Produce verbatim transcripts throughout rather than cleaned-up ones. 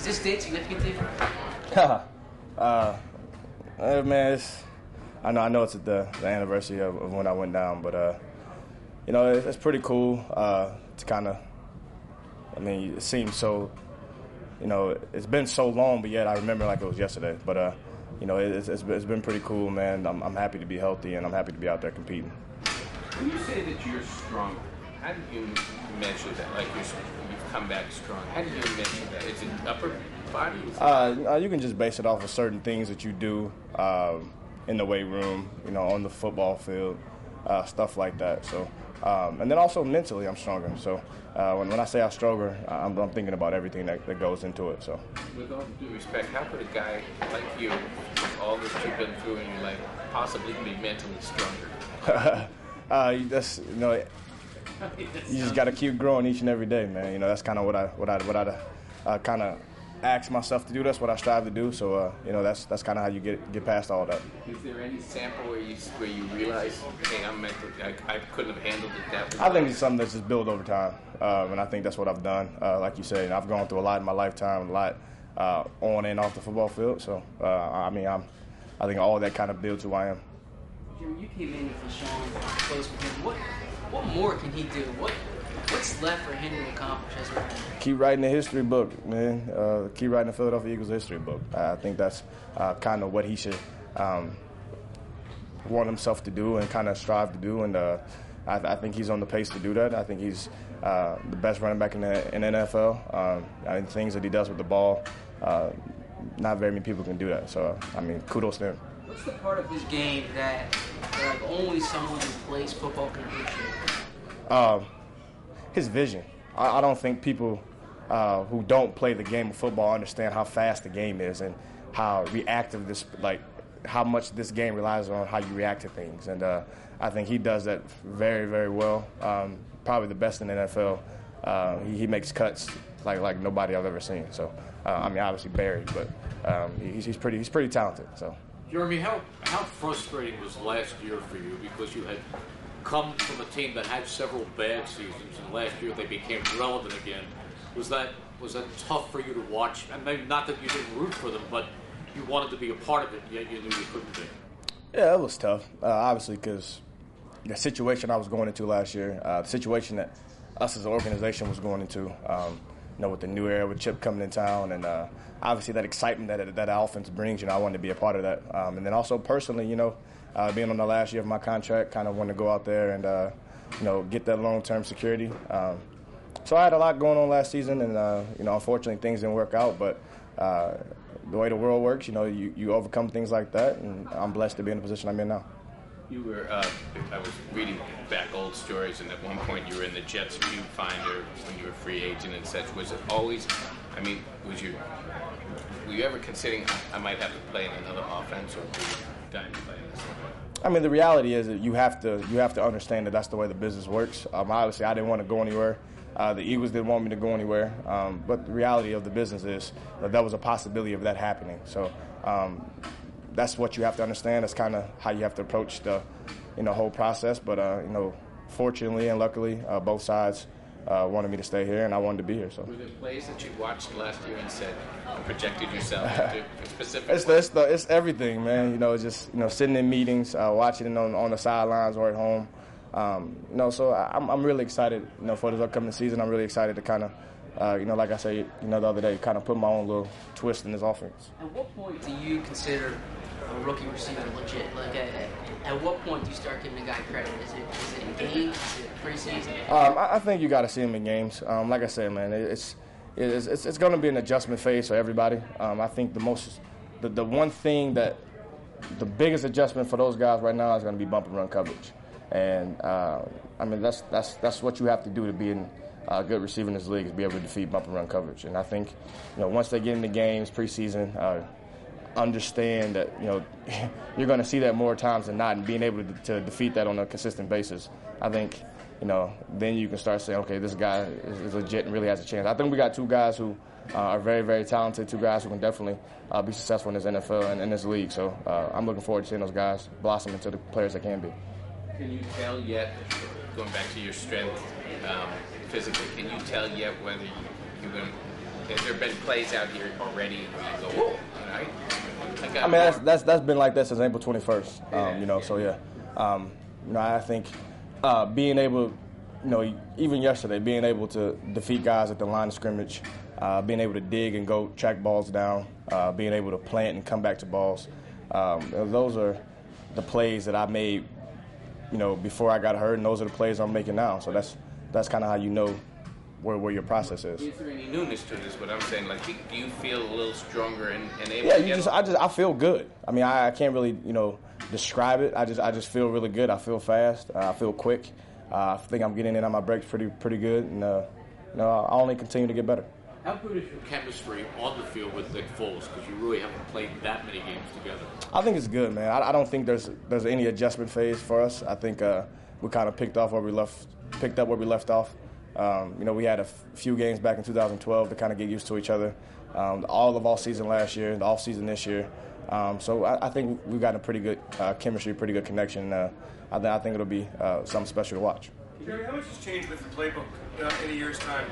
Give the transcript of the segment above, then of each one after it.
Is this date significant to you? uh, uh, man, it's, I know I know it's the, the anniversary of, of when I went down, but uh, you know, it's, it's pretty cool uh, to kind of. I mean, it seems so. You know, it's been so long, but yet I remember like it was yesterday. But uh, you know, it's, it's it's been pretty cool, man. I'm I'm happy to be healthy, and I'm happy to be out there competing. When you say that you're strong, how do you measure that? Like you're, you've come back strong. How do you measure that? Is it upper body? Uh, you can just base it off of certain things that you do um, in the weight room, you know, on the football field, uh, stuff like that. So, um, and then also mentally, I'm stronger. So, uh, when when I say I'm stronger, I'm, I'm thinking about everything that, that goes into it. So, with all due respect, how could a guy like you, with all this you've been through in your life, possibly be mentally stronger? uh, that's you know, you just got to keep growing each and every day, man. You know, that's kind of what I what I what I uh, kind of ask myself to do. That's what I strive to do. So, uh, you know, that's that's kind of how you get get past all that. Is there any sample where you where you realize, hey, I'm mentally, I, I couldn't have handled it that way? I think it's something that's just built over time, um, and I think that's what I've done. Uh, like you said, I've gone through a lot in my lifetime, a lot uh, on and off the football field. So, uh, I mean, I'm, I think all of that kind of builds who I am. Jim, you came in for Sean, close with him. What what more can he do? What What's left for him to accomplish as a runner? Keep writing the history book, man. Uh, keep writing the Philadelphia Eagles history book. I think that's uh, kind of what he should um, want himself to do and kind of strive to do. And uh, I, I think he's on the pace to do that. I think he's uh, the best running back in the, in the N F L. Um, I mean, things that he does with the ball, uh, not very many people can do that. So, I mean, kudos to him. What's the part of his game that, that like only someone who plays football can appreciate? Um, his vision. I, I don't think people uh, who don't play the game of football understand how fast the game is and how reactive this, like, how much this game relies on how you react to things. And uh, I think he does that very, very well. Um, probably the best in the N F L. Uh, he, he makes cuts like like nobody I've ever seen. So uh, I mean, obviously Barry, but um, he's, he's pretty he's pretty talented. So. Jeremy, how how frustrating was last year for you, because you had come from a team that had several bad seasons, and last year they became relevant again. Was that was that tough for you to watch? And maybe not that you didn't root for them, but you wanted to be a part of it, yet you knew you couldn't be. Yeah, it was tough, uh, obviously, because the situation I was going into last year, uh, the situation that us as an organization was going into, um, you know, with the new era, with Chip coming in town, and uh, obviously that excitement that that offense brings, you know, I wanted to be a part of that. Um, and then also personally, you know, uh, being on the last year of my contract, kind of wanted to go out there and, uh, you know, get that long-term security. Um, so I had a lot going on last season, and, uh, you know, unfortunately things didn't work out, but uh, the way the world works, you know, you, you overcome things like that, and I'm blessed to be in the position I'm in now. You were, uh, I was reading back old stories, and at one point you were in the Jets viewfinder when you were a free agent and such. Was it always, I mean, was you, were you ever considering I might have to play in another offense, or were you dying to play in this one? I mean, the reality is that you have to you have to understand that that's the way the business works. Um, obviously, I didn't want to go anywhere. Uh, the Eagles didn't want me to go anywhere. Um, but the reality of the business is that there was a possibility of that happening. So um, that's what you have to understand. That's kind of how you have to approach the, you know, whole process. But uh, you know, fortunately and luckily, uh, both sides uh, wanted me to stay here, and I wanted to be here. So. Were there plays that you watched last year and said, projected yourself into specific? It's the, it's the it's everything, man. You know, it's just you know sitting in meetings, uh, watching it on on the sidelines or at home. Um, you know, so I'm I'm really excited, you know, for this upcoming season. I'm really excited to kind of, uh, you know, like I said, you know, the other day, kind of put my own little twist in this offense. At what point do you consider a rookie receiver legit? Like, at, at what point do you start giving a guy credit? Is it is it in games? Is it preseason? Um, I, I think you got to see him in games. Um, like I said, man, it's it's it's, it's going to be an adjustment phase for everybody. Um, I think the most, the, the one thing that, the biggest adjustment for those guys right now is going to be bump and run coverage. And uh, I mean that's that's that's what you have to do to be in a good receiver in this league, is be able to defeat bump and run coverage. And I think, you know, once they get into games preseason, uh, understand that you know you're going to see that more times than not, and being able to, to defeat that on a consistent basis. I think, you know, then you can start saying, okay, this guy is, is legit and really has a chance. I think we got two guys who uh, are very, very talented, two guys who can definitely uh, be successful in this N F L and in this league. So uh, I'm looking forward to seeing those guys blossom into the players they can be. Can you tell yet, going back to your strength um, physically, can you tell yet whether you're going to Has there been plays out here already where you go, all right? I, got I mean, that's, that's that's been like that since April twenty-first. Um, you know, so yeah. Um, you know, I think uh, being able, you know, even yesterday, being able to defeat guys at the line of scrimmage, uh, being able to dig and go track balls down, uh, being able to plant and come back to balls. Um, those are the plays that I made, you know, before I got hurt, and those are the plays I'm making now. So that's that's kind of how you know where where your process is. Is there any newness to this? What I'm saying, like, do you feel a little stronger and, and able Yeah, to you get just I just I feel good. I mean, I, I can't really you know describe it. I just I just feel really good. I feel fast. Uh, I feel quick. Uh, I think I'm getting in on my breaks pretty pretty good, and uh, you know I only continue to get better. How good is your chemistry on the field with Nick Foles? Because you really haven't played that many games together. I think it's good, man. I, I don't think there's there's any adjustment phase for us. I think uh, we kind of picked off where we left, picked up where we left off. Um, you know, we had a f- few games back in two thousand twelve to kind of get used to each other. Um, all of off season last year, the off season this year. Um, so I, I think we've gotten a pretty good uh, chemistry, pretty good connection. Uh, I, th- I think it'll be uh, something special to watch. Jerry, how much has changed with the playbook uh, in a year's time?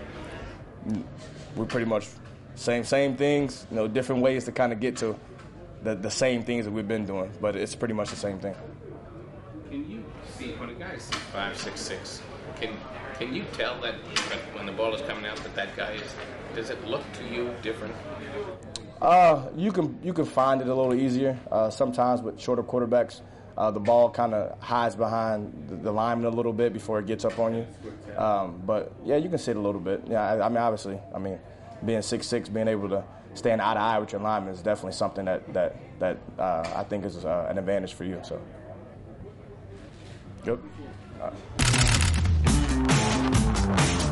We're pretty much same same things, you know, different ways to kind of get to the the same things that we've been doing, but it's pretty much the same thing. Can you see when a guy's five, six, six? Can can you tell that when the ball is coming out that that guy is? Does it look to you different? Uh, you can you can find it a little easier. Uh, sometimes with shorter quarterbacks, uh, the ball kind of hides behind the, the lineman a little bit before it gets up on you. Um, but yeah, you can see it a little bit. Yeah, I, I mean, obviously, I mean, being six six, being able to stand eye to eye with your lineman is definitely something that that that uh, I think is uh, an advantage for you. So, good. All right.